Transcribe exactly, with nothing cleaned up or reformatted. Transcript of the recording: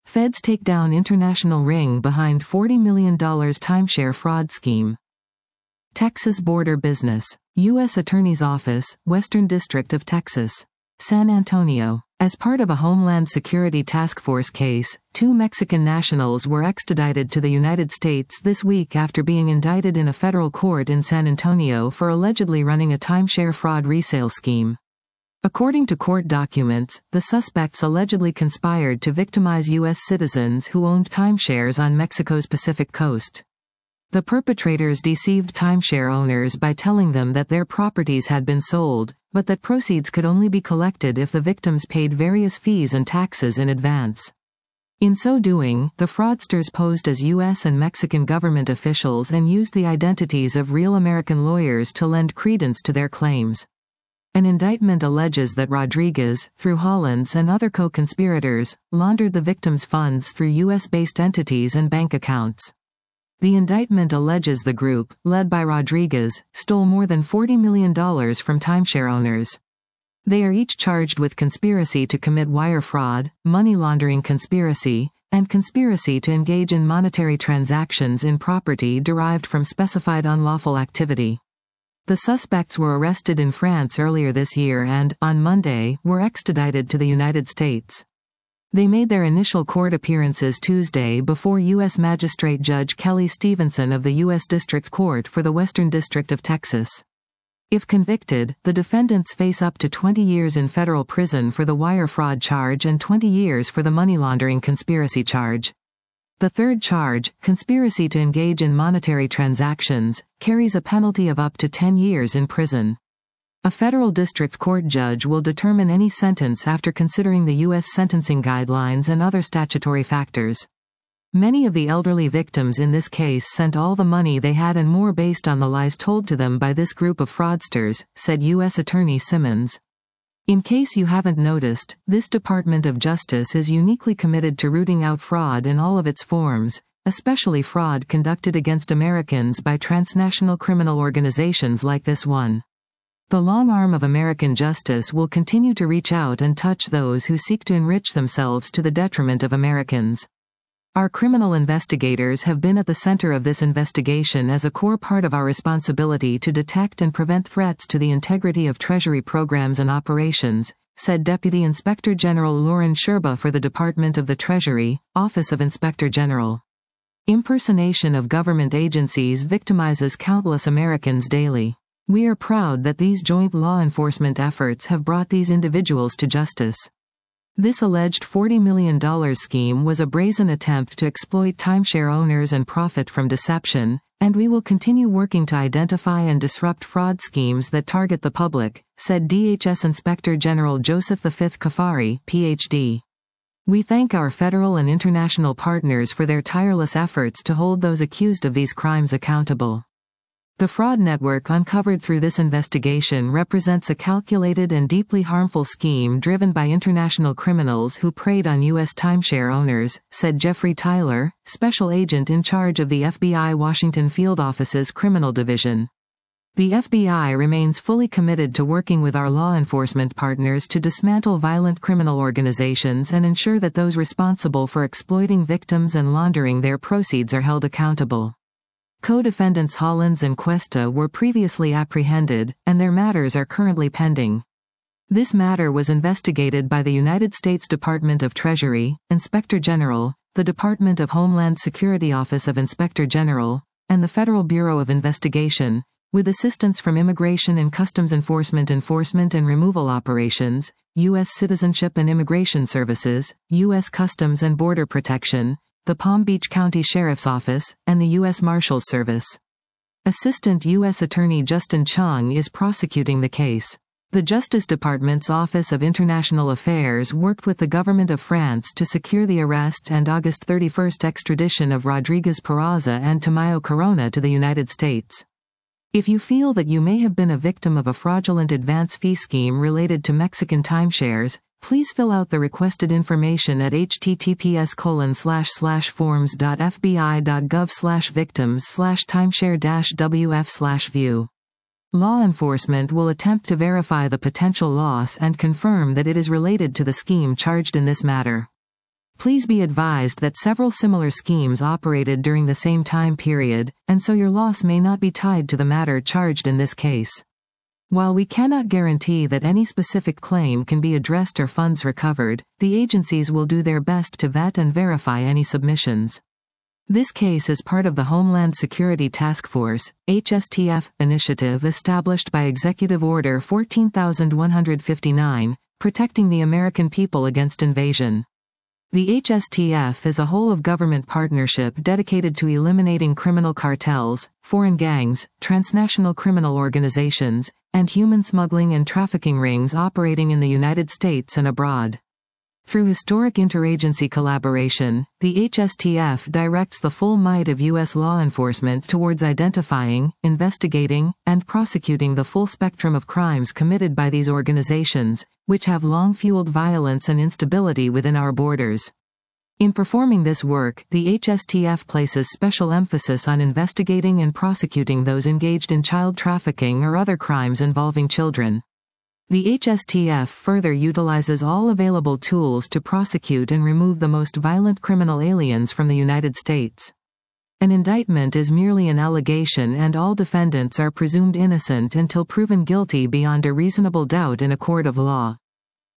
Feds take down international ring behind forty million dollars timeshare fraud scheme. Texas border business. U S Attorney's Office, Western District of Texas. San Antonio. As part of a Homeland Security Task Force case, two Mexican nationals were extradited to the United States this week after being indicted in a federal court in San Antonio for allegedly running a timeshare fraud resale scheme. According to court documents, the suspects allegedly conspired to victimize U S citizens who owned timeshares on Mexico's Pacific coast. The perpetrators deceived timeshare owners by telling them that their properties had been sold, but that proceeds could only be collected if the victims paid various fees and taxes in advance. In so doing, the fraudsters posed as U S and Mexican government officials and used the identities of real American lawyers to lend credence to their claims. An indictment alleges that Rodriguez, through Hollins and other co-conspirators, laundered the victims' funds through U S-based entities and bank accounts. The indictment alleges the group, led by Rodriguez, stole more than forty million dollars from timeshare owners. They are each charged with conspiracy to commit wire fraud, money laundering conspiracy, and conspiracy to engage in monetary transactions in property derived from specified unlawful activity. The suspects were arrested in France earlier this year and, on Monday, were extradited to the United States. They made their initial court appearances Tuesday before U S Magistrate Judge Kelly Stevenson of the U S District Court for the Western District of Texas. If convicted, the defendants face up to twenty years in federal prison for the wire fraud charge and twenty years for the money laundering conspiracy charge. The third charge, conspiracy to engage in monetary transactions, carries a penalty of up to ten years in prison. A federal district court judge will determine any sentence after considering the U S sentencing guidelines and other statutory factors. Many of the elderly victims in this case sent all the money they had and more based on the lies told to them by this group of fraudsters, said U S Attorney Simmons. In case you haven't noticed, this Department of Justice is uniquely committed to rooting out fraud in all of its forms, especially fraud conducted against Americans by transnational criminal organizations like this one. The long arm of American justice will continue to reach out and touch those who seek to enrich themselves to the detriment of Americans. Our criminal investigators have been at the center of this investigation as a core part of our responsibility to detect and prevent threats to the integrity of Treasury programs and operations, said Deputy Inspector General Lauren Sherba for the Department of the Treasury, Office of Inspector General. Impersonation of government agencies victimizes countless Americans daily. We are proud that these joint law enforcement efforts have brought these individuals to justice. This alleged forty million dollars scheme was a brazen attempt to exploit timeshare owners and profit from deception, and we will continue working to identify and disrupt fraud schemes that target the public, said D H S Inspector General Joseph the Fifth Kafari, P H D. We thank our federal and international partners for their tireless efforts to hold those accused of these crimes accountable. The fraud network uncovered through this investigation represents a calculated and deeply harmful scheme driven by international criminals who preyed on U S timeshare owners, said Jeffrey Tyler, special agent in charge of the F B I Washington Field Office's Criminal Division. The F B I remains fully committed to working with our law enforcement partners to dismantle violent criminal organizations and ensure that those responsible for exploiting victims and laundering their proceeds are held accountable. Co-defendants Hollins and Cuesta were previously apprehended, and their matters are currently pending. This matter was investigated by the United States Department of Treasury, Inspector General, the Department of Homeland Security Office of Inspector General, and the Federal Bureau of Investigation, with assistance from Immigration and Customs Enforcement Enforcement and Removal Operations, U S Citizenship and Immigration Services, U S Customs and Border Protection, the Palm Beach County Sheriff's Office, and the U S Marshals Service. Assistant U S Attorney Justin Chung is prosecuting the case. The Justice Department's Office of International Affairs worked with the government of France to secure the arrest and August thirty-first extradition of Rodriguez Peraza and Tamayo Corona to the United States. If you feel that you may have been a victim of a fraudulent advance fee scheme related to Mexican timeshares, please fill out the requested information at h t t p s colon slash slash forms dot f b i dot gov slash victims slash timeshare dash w f slash view. Law enforcement will attempt to verify the potential loss and confirm that it is related to the scheme charged in this matter. Please be advised that several similar schemes operated during the same time period, and so your loss may not be tied to the matter charged in this case. While we cannot guarantee that any specific claim can be addressed or funds recovered, the agencies will do their best to vet and verify any submissions. This case is part of the Homeland Security Task Force, H S T F, initiative established by Executive Order fourteen thousand one hundred fifty-nine, protecting the American people against invasion. The H S T F is a whole-of-government partnership dedicated to eliminating criminal cartels, foreign gangs, transnational criminal organizations, and human smuggling and trafficking rings operating in the United States and abroad. Through historic interagency collaboration, the H S T F directs the full might of U S law enforcement towards identifying, investigating, and prosecuting the full spectrum of crimes committed by these organizations, which have long fueled violence and instability within our borders. In performing this work, the H S T F places special emphasis on investigating and prosecuting those engaged in child trafficking or other crimes involving children. The H S T F further utilizes all available tools to prosecute and remove the most violent criminal aliens from the United States. An indictment is merely an allegation, and all defendants are presumed innocent until proven guilty beyond a reasonable doubt in a court of law.